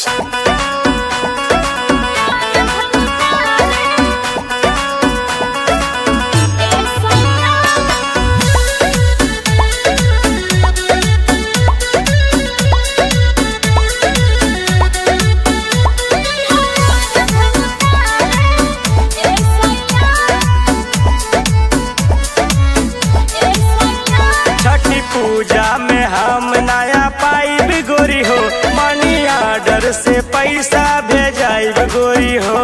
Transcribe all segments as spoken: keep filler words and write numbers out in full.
पूजा में हम नया पाइब गोरी हो, मनी ऑर्डर से पैसा भेजाइब गोरी हो।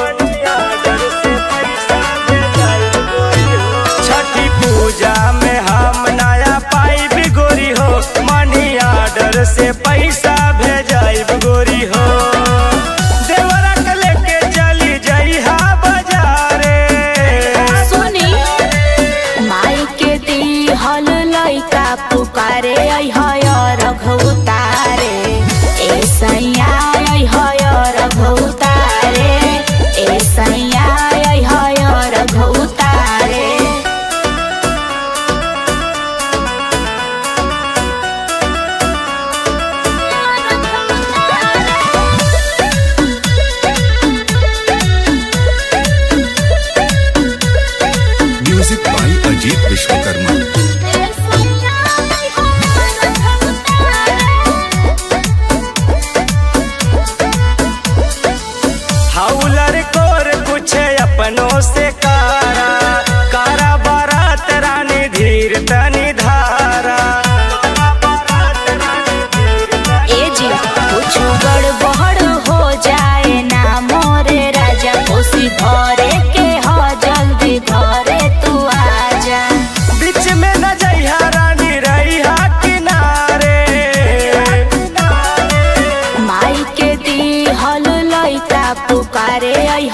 छठी पूजा में हम नया पाइब गोरी हो, मनी ऑर्डर से पैसा भेजाइब गोरी हो। देवरा के लेके चली जइहा बाजारे, सुनी माई के दी हल लइका पुकारे रघुतारे ए सैया रघुतारे ए सैया रघुतारे। Music by Ajit Vishwakarma. हाउलर कोर कुछ अपनों से कारा कारा बारात रानी धीर तनी धारा। ए जी कुछ गड़बड़ हो जाए ना मोरे राजा, उसी घरे के हो जल्दी घरे तू आजा। बीच में न जइहा रानी रहिहा किनारे, माई के दी हल लइका पुकारे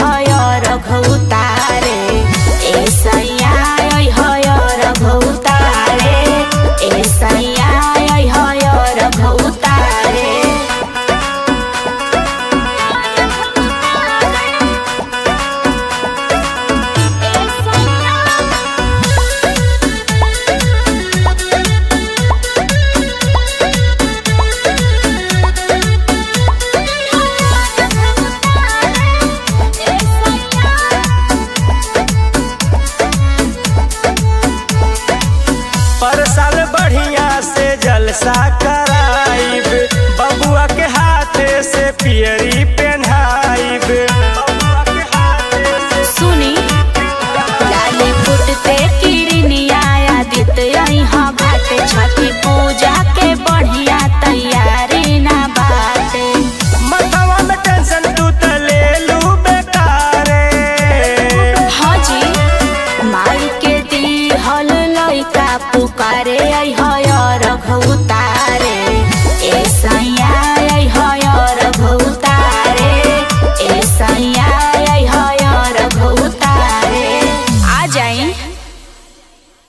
रघुतारे ए सैया रघुतारे ए सैया रघुतारे। पर साल बढ़िया से जलसा कराइब, बबुआ के हाथे से पियरी पहनाइब। सुनी लाली फुटते किरनिया आदित यहाँ घाटे, छठी पूजा के बढ़िया तैयारी ना बाटे। मथवा में टेंशन तू त ले लू बेकारे, हाँ जी माई के दी हल लइका पुकारे रघुतारे।